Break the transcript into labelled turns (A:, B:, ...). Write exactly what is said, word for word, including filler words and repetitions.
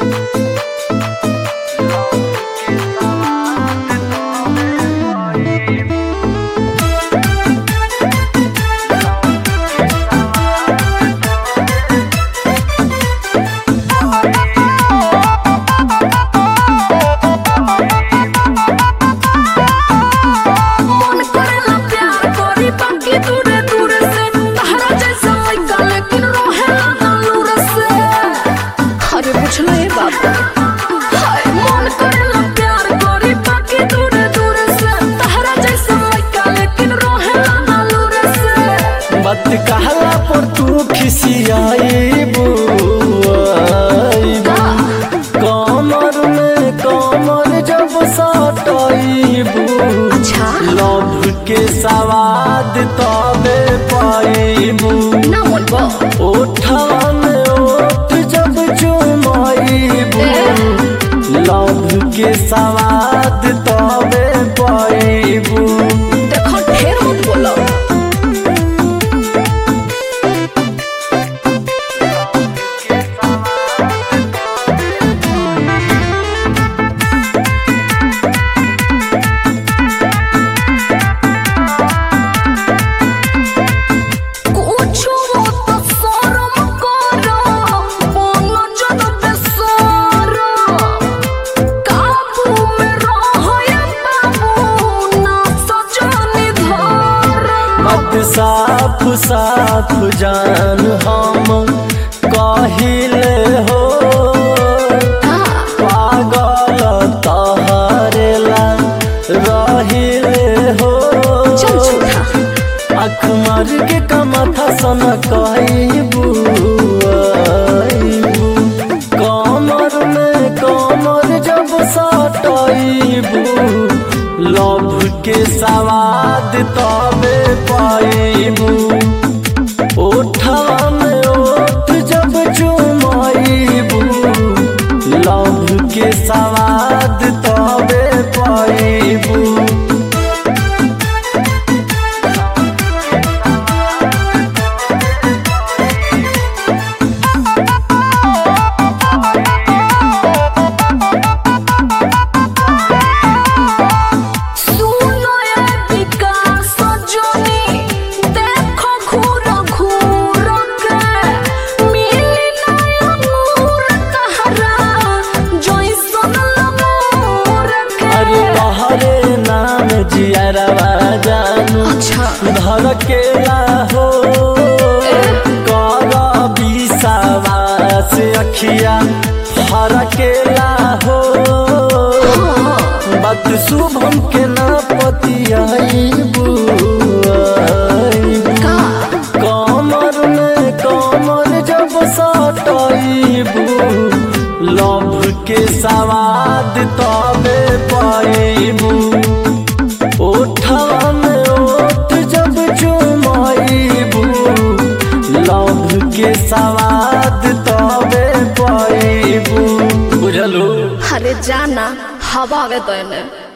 A: बात कहला पर तू खिसियाईबू कमर में कमर जब सटाईबू लव के सवाद तबे पाईबू ओठा में ओठ जब चुमाईबू लव के सवाद तबे पाईबू।
B: देखो ढेर मत बोलो
A: साफ साफ जान हम कहिले हो पागल तहरेला रहिले हो आँख मार के कमाथा सन कहबू कमर में कमर जब सटाईबू लव के सवाद तबे पाईबू ओठा में ओठ जब चुमाईबू लव के सवाद तबे पाईबू। धड़केला हो कर विश्वास अखिया फरकेला हो बात शुभम के ना पतियाईबू कमर में कमर जब सटाईबू लव के सवाद तबे पाईबू ओठा में ओठ जब चुमाईबू लव के सवाद तबे पाईबू। बुझलू
B: अरे जाना हवा में तो